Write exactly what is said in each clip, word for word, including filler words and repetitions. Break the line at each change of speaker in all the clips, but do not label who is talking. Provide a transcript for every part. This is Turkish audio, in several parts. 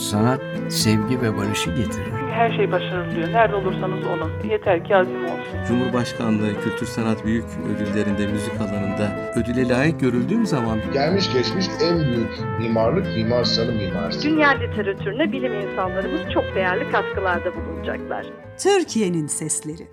Sanat, sevgi ve barışı getirir.
Her şey başarılıyor. Nerede olursanız olun. Yeter ki azim olsun.
Cumhurbaşkanlığı Kültür Sanat Büyük Ödülleri'nde müzik alanında ödüle layık görüldüğüm zaman...
Gelmiş geçmiş en büyük mimarlık Mimar Sinan mimarisi.
Dünya literatürüne bilim insanlarımız çok değerli katkılarda bulunacaklar.
Türkiye'nin sesleri.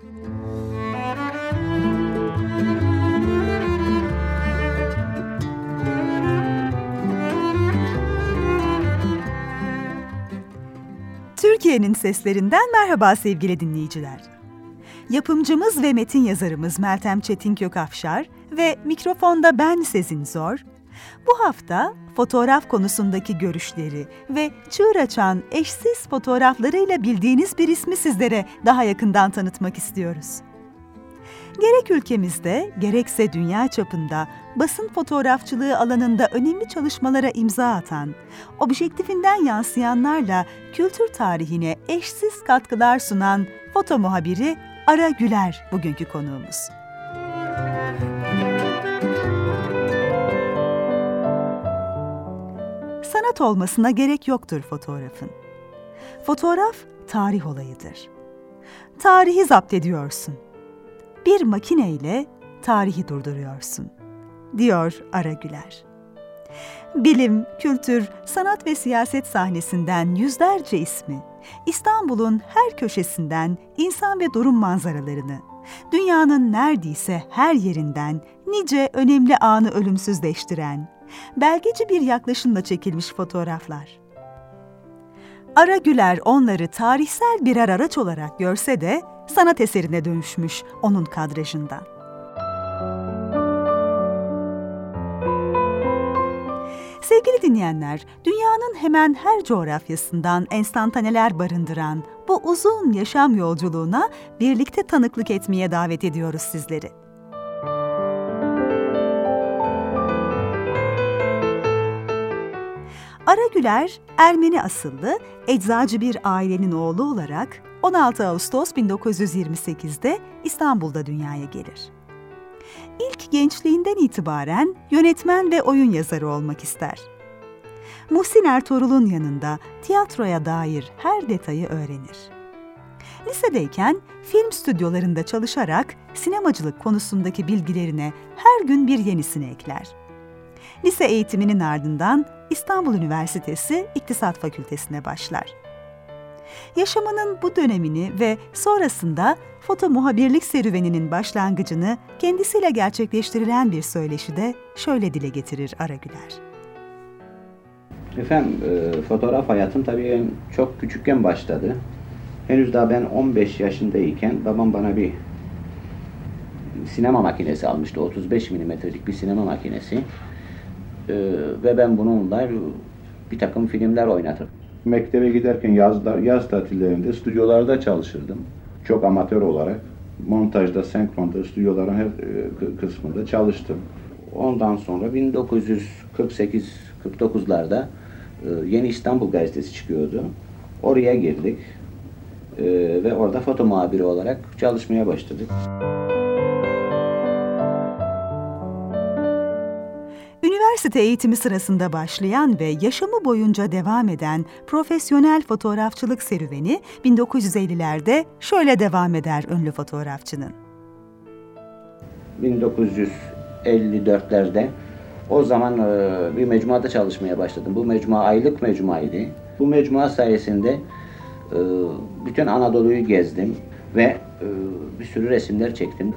Türkiye'nin seslerinden merhaba sevgili dinleyiciler. Yapımcımız ve metin yazarımız Meltem Çetin Kökafşar ve mikrofonda ben Sezin Zor, bu hafta fotoğraf konusundaki görüşleri ve çığır açan eşsiz fotoğraflarıyla bildiğiniz bir ismi sizlere daha yakından tanıtmak istiyoruz. Gerek ülkemizde, gerekse dünya çapında basın fotoğrafçılığı alanında önemli çalışmalara imza atan, objektifinden yansıyanlarla kültür tarihine eşsiz katkılar sunan foto muhabiri Ara Güler bugünkü konuğumuz. Sanat olmasına gerek yoktur fotoğrafın. Fotoğraf tarih olayıdır. Tarihi zapt ediyorsun. Bir makineyle tarihi durduruyorsun, diyor Ara Güler. Bilim, kültür, sanat ve siyaset sahnesinden yüzlerce ismi, İstanbul'un her köşesinden insan ve durum manzaralarını, dünyanın neredeyse her yerinden nice önemli anı ölümsüzleştiren, belgeci bir yaklaşımla çekilmiş fotoğraflar. Ara Güler onları tarihsel birer araç olarak görse de sanat eserine dönüşmüş onun kadrajından. Sevgili dinleyenler, dünyanın hemen her coğrafyasından enstantaneler barındıran bu uzun yaşam yolculuğuna birlikte tanıklık etmeye davet ediyoruz sizleri. Ara Güler, Ermeni asıllı, eczacı bir ailenin oğlu olarak on altı Ağustos bin dokuz yüz yirmi sekizde İstanbul'da dünyaya gelir. İlk gençliğinden itibaren yönetmen ve oyun yazarı olmak ister. Muhsin Ertuğrul'un yanında tiyatroya dair her detayı öğrenir. Lisedeyken film stüdyolarında çalışarak sinemacılık konusundaki bilgilerine her gün bir yenisini ekler. Lise eğitiminin ardından İstanbul Üniversitesi İktisat Fakültesine başlar. Yaşamının bu dönemini ve sonrasında foto muhabirlik serüveninin başlangıcını kendisiyle gerçekleştirilen bir söyleşide şöyle dile getirir Ara Güler.
Efendim, e, fotoğraf hayatım tabii çok küçükken başladı. Henüz daha ben on beş yaşındayken babam bana bir sinema makinesi almıştı. otuz beş milimetrelik bir sinema makinesi. E, ve ben bununla bir takım filmler oynatırım. Mektebe giderken yazlar, yaz tatillerinde stüdyolarda çalışırdım. Çok amatör olarak montajda, senkronda, stüdyoların her kısmında çalıştım. Ondan sonra bin dokuz yüz kırk sekiz kırk dokuzlarda Yeni İstanbul gazetesi çıkıyordu. Oraya girdik ve orada foto muhabiri olarak çalışmaya başladık.
Üniversite eğitimi sırasında başlayan ve yaşamı boyunca devam eden profesyonel fotoğrafçılık serüveni bin dokuz yüz ellilerde şöyle devam eder ünlü fotoğrafçının.
bin dokuz yüz elli dörtlerde o zaman bir mecmuada çalışmaya başladım. Bu mecmua aylık mecmuaydı. Bu mecmua sayesinde bütün Anadolu'yu gezdim ve bir sürü resimler çektim.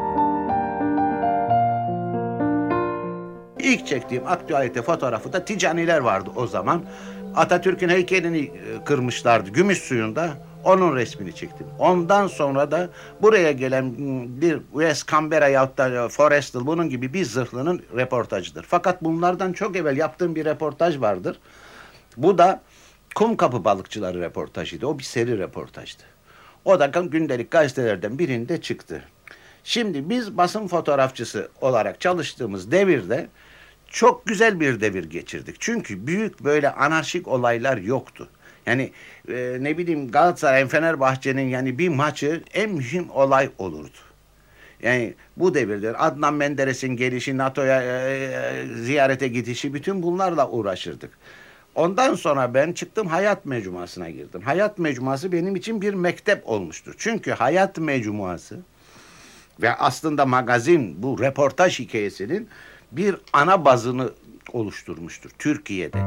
İlk çektiğim aktüelite fotoğrafı da Ticaniler vardı o zaman. Atatürk'ün heykelini kırmışlardı gümüş suyunda. Onun resmini çektim. Ondan sonra da buraya gelen bir West Canberra yahut da Forrestal bunun gibi bir zırhlının reportajıdır. Fakat bunlardan çok evvel yaptığım bir reportaj vardır. Bu da Kumkapı balıkçıları reportajıydı. O bir seri reportajdı. O da gündelik gazetelerden birinde çıktı. Şimdi biz basın fotoğrafçısı olarak çalıştığımız devirde çok güzel bir devir geçirdik. Çünkü büyük böyle anarşik olaylar yoktu. Yani e, ne bileyim Galatasaray, Fenerbahçe'nin yani bir maçı en mühim olay olurdu. Yani bu devirde Adnan Menderes'in gelişi, NATO'ya e, ziyarete gidişi bütün bunlarla uğraşırdık. Ondan sonra ben çıktım Hayat Mecmuası'na girdim. Hayat Mecmuası benim için bir mektep olmuştur. Çünkü Hayat Mecmuası ve aslında magazin bu reportaj hikayesinin bir ana bazını oluşturmuştur Türkiye'de.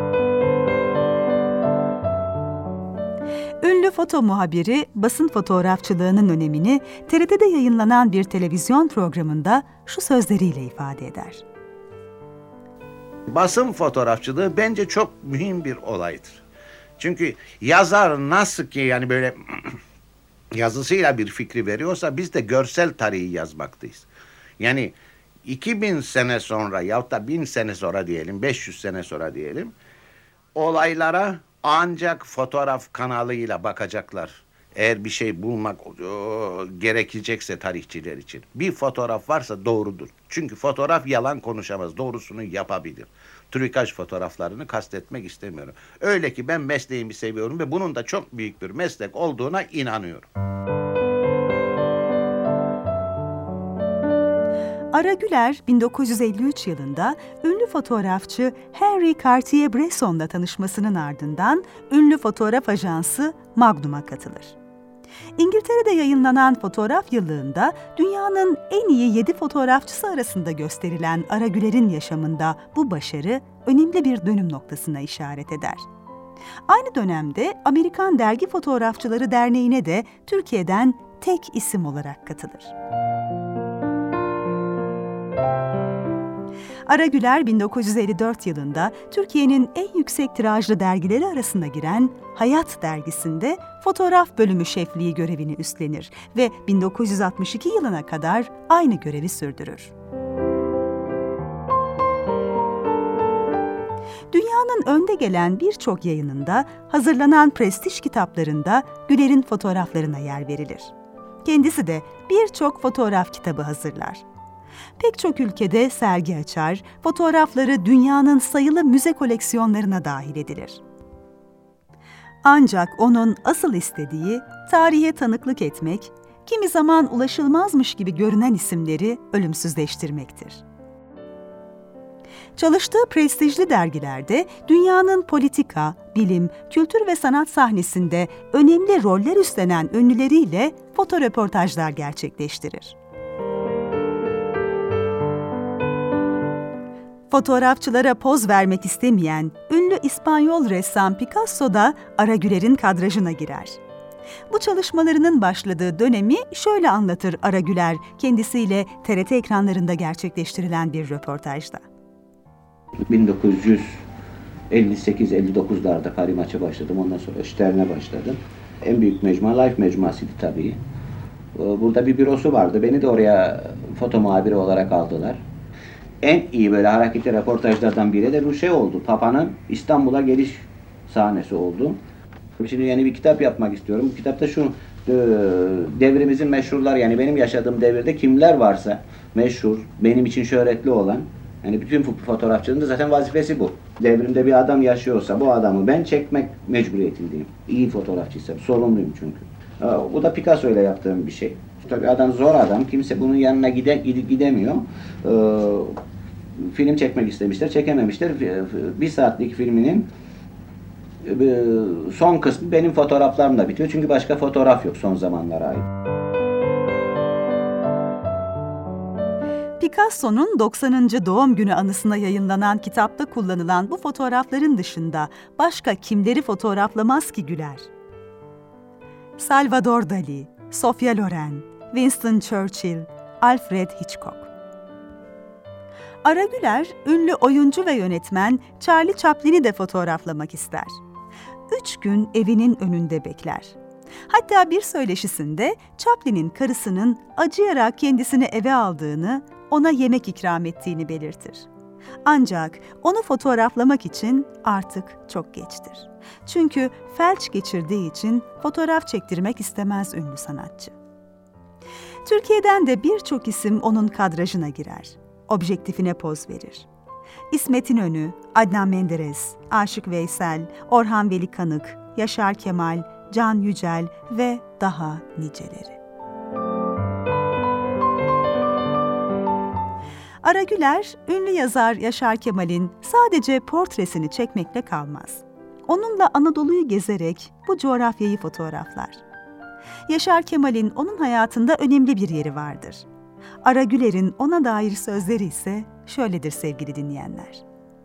Ünlü foto muhabiri basın fotoğrafçılığının önemini T R T'de yayınlanan bir televizyon programında şu sözleriyle ifade eder.
Basın fotoğrafçılığı bence çok mühim bir olaydır. Çünkü yazar nasıl ki yani böyle yazısıyla bir fikri veriyorsa biz de görsel tarihi yazmaktayız. Yani iki bin sene sonra yahut da bin sene sonra diyelim, beş yüz sene sonra diyelim, olaylara ancak fotoğraf kanalıyla bakacaklar. Eğer bir şey bulmak o, gerekecekse tarihçiler için. Bir fotoğraf varsa doğrudur. Çünkü fotoğraf yalan konuşamaz, doğrusunu yapabilir. Trükaj fotoğraflarını kastetmek istemiyorum. Öyle ki ben mesleğimi seviyorum ve bunun da çok büyük bir meslek olduğuna inanıyorum.
Ara Güler bin dokuz yüz elli üç yılında ünlü fotoğrafçı Henry Cartier-Bresson'la tanışmasının ardından ünlü fotoğraf ajansı Magnum'a katılır. İngiltere'de yayınlanan fotoğraf yıllığında dünyanın en iyi yedi fotoğrafçısı arasında gösterilen Ara Güler'in yaşamında bu başarı önemli bir dönüm noktasına işaret eder. Aynı dönemde Amerikan Dergi Fotoğrafçıları Derneği'ne de Türkiye'den tek isim olarak katılır. Ara Güler bin dokuz yüz elli dört yılında Türkiye'nin en yüksek tirajlı dergileri arasına giren Hayat dergisinde fotoğraf bölümü şefliği görevini üstlenir ve bin dokuz yüz altmış iki yılına kadar aynı görevi sürdürür. Dünyanın önde gelen birçok yayınında, hazırlanan prestij kitaplarında Güler'in fotoğraflarına yer verilir. Kendisi de birçok fotoğraf kitabı hazırlar. Pek çok ülkede sergi açar, fotoğrafları dünyanın sayılı müze koleksiyonlarına dahil edilir. Ancak onun asıl istediği tarihe tanıklık etmek, kimi zaman ulaşılmazmış gibi görünen isimleri ölümsüzleştirmektir. Çalıştığı prestijli dergilerde dünyanın politika, bilim, kültür ve sanat sahnesinde önemli roller üstlenen ünlüleriyle fotoröportajlar gerçekleştirir. Fotoğrafçılara poz vermek istemeyen ünlü İspanyol ressam Picasso da Ara Güler'in kadrajına girer. Bu çalışmalarının başladığı dönemi şöyle anlatır Ara Güler kendisiyle T R T ekranlarında gerçekleştirilen bir röportajda.
bin dokuz yüz elli sekiz elli dokuzlarda Paris maçı başladım. Ondan sonra Stern'e başladım. En büyük mecmua Life mecmuasıydı tabii. Burada bir bürosu vardı. Beni de oraya foto muhabiri olarak aldılar. En iyi böyle hareketli röportajlardan biri de bu şey oldu. Papa'nın İstanbul'a geliş sahnesi oldu. Şimdi yeni bir kitap yapmak istiyorum. Bu kitapta şu devrimizin meşhurlar, yani benim yaşadığım devirde kimler varsa meşhur, benim için şöhretli olan, yani bütün fotoğrafçının da zaten vazifesi bu. Devrimde bir adam yaşıyorsa bu adamı ben çekmek mecburiyetindeyim. İyi fotoğrafçıysam, sorumluyum çünkü. Bu da Picasso ile yaptığım bir şey. Tabii adam zor adam, kimse bunun yanına gide, gidemiyor. Film çekmek istemişler, çekememişler. Bir saatlik filminin son kısmı benim fotoğraflarımla bitiyor. Çünkü başka fotoğraf yok son zamanlara ait.
Picasso'nun doksanıncı doğum günü anısına yayınlanan kitapta kullanılan bu fotoğrafların dışında başka kimleri fotoğraflamaz ki Güler? Salvador Dali, Sofia Loren, Winston Churchill, Alfred Hitchcock. Ara Güler, ünlü oyuncu ve yönetmen Charlie Chaplin'i de fotoğraflamak ister. Üç gün evinin önünde bekler. Hatta bir söyleşisinde Chaplin'in karısının acıyarak kendisini eve aldığını, ona yemek ikram ettiğini belirtir. Ancak onu fotoğraflamak için artık çok geçtir. Çünkü felç geçirdiği için fotoğraf çektirmek istemez ünlü sanatçı. Türkiye'den de birçok isim onun kadrajına girer. Objektifine poz verir. İsmet İnönü, Adnan Menderes, Aşık Veysel, Orhan Veli Kanık, Yaşar Kemal, Can Yücel ve daha niceleri. Ara Güler, ünlü yazar Yaşar Kemal'in sadece portresini çekmekle kalmaz. Onunla Anadolu'yu gezerek bu coğrafyayı fotoğraflar. Yaşar Kemal'in onun hayatında önemli bir yeri vardır. Ara Güler'in ona dair sözleri ise şöyledir sevgili dinleyenler.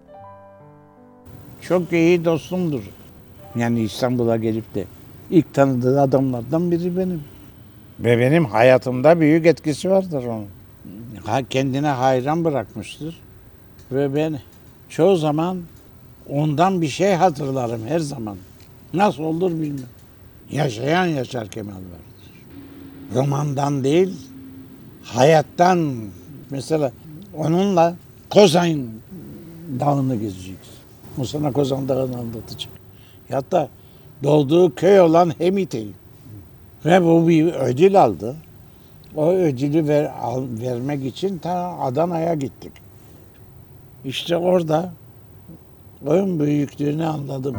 Çok iyi dostumdur. Yani İstanbul'a gelip de ilk tanıdığı adamlardan biri benim. Ve benim hayatımda büyük etkisi vardır onun. Ha, kendine hayran bırakmıştır. Ve ben çoğu zaman ondan bir şey hatırlarım her zaman. Nasıl olur bilmem. Yaşayan Yaşar Kemal vardır. Romandan değil, hayattan. Mesela onunla Kozan Dağı'nı gezeceksin. O sana Kozan Dağı'nı anlatacak. Hatta doğduğu köy olan Hemit'i. Ve bu bir ödül aldı. O ödülü ver, al, vermek için ta Adana'ya gittik. İşte orada onun büyüklüğünü anladım.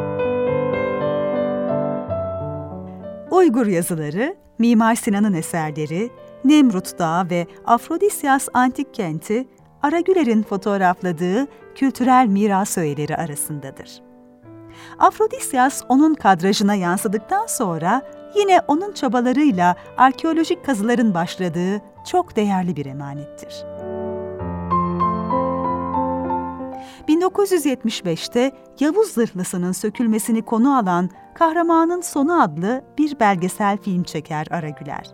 Uygur yazıları, Mimar Sinan'ın eserleri, Nemrut Dağı ve Afrodisyas Antik Kenti, Ara Güler'in fotoğrafladığı kültürel miras öğeleri arasındadır. Afrodisyas onun kadrajına yansıdıktan sonra yine onun çabalarıyla arkeolojik kazıların başladığı çok değerli bir emanettir. bin dokuz yüz yetmiş beşte Yavuz Zırhlısı'nın sökülmesini konu alan Kahramanın Sonu adlı bir belgesel film çeker Ara Güler.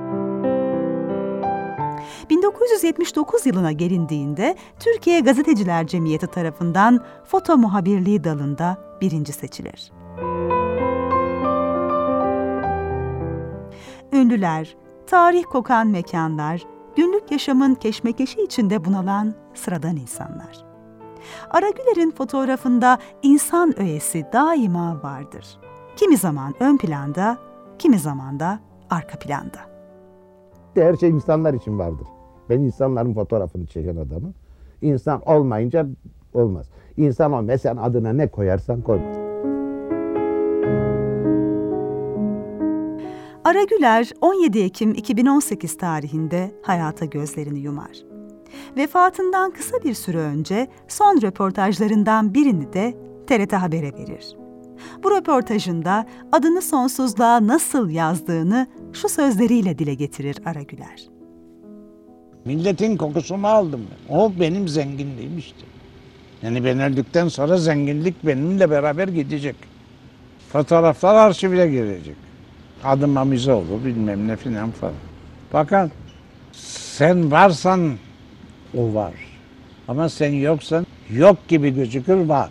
bin dokuz yüz yetmiş dokuz yılına gelindiğinde Türkiye Gazeteciler Cemiyeti tarafından foto muhabirliği dalında birinci seçilir. Ünlüler, tarih kokan mekanlar, günlük yaşamın keşmekeşi içinde bunalan sıradan insanlar. Ara Güler'in fotoğrafında insan öğesi daima vardır. Kimi zaman ön planda, kimi zaman da arka planda.
Her şey insanlar için vardır. Ben insanların fotoğrafını çeken adamım. İnsan olmayınca olmaz. İnsan olmaz. Sen adına ne koyarsan koy.
Ara Güler on yedi Ekim iki bin on sekiz tarihinde hayata gözlerini yumar. Vefatından kısa bir süre önce son röportajlarından birini de T R T Haber'e verir. Bu röportajında adını sonsuzluğa nasıl yazdığını şu sözleriyle dile getirir Ara Güler.
Milletin kokusunu aldım ben. O benim zenginliğim işte. Yani ben öldükten sonra zenginlik benimle beraber gidecek. Fotoğraflar arşivine girecek. Adıma müze olur bilmem ne filan falan. Fakat sen varsan o var. Ama sen yoksan yok gibi gözükür var.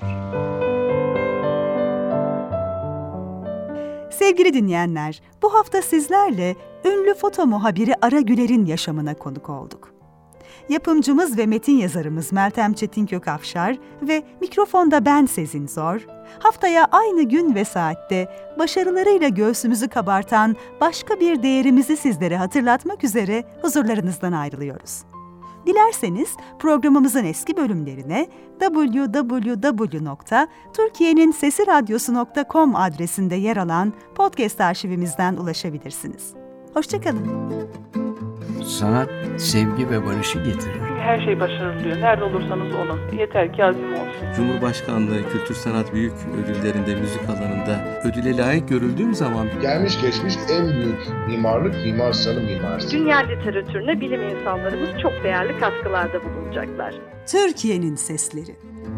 Sevgili dinleyenler, bu hafta sizlerle ünlü foto muhabiri Ara Güler'in yaşamına konuk olduk. Yapımcımız ve metin yazarımız Meltem Çetin-Kökafşar ve mikrofonda ben Sezin Zor, haftaya aynı gün ve saatte başarılarıyla göğsümüzü kabartan başka bir değerimizi sizlere hatırlatmak üzere huzurlarınızdan ayrılıyoruz. Dilerseniz programımızın eski bölümlerine double-u double-u double-u nokta türkiyenin sesi radyosu nokta com adresinde yer alan podcast arşivimizden ulaşabilirsiniz. Hoşça kalın.
Sanat, sevgi ve barışı getirir.
Her şey başarılıyor. Nerede olursanız olun. Yeter ki azim olsun.
Cumhurbaşkanlığı Kültür Sanat Büyük Ödülleri'nde müzik alanında ödüle layık görüldüğüm zaman
Gelmiş geçmiş en büyük mimarlık Mimar Sinan mimarisi.
Dünya literatürüne bilim insanlarımız çok değerli katkılarda bulunacaklar.
Türkiye'nin sesleri.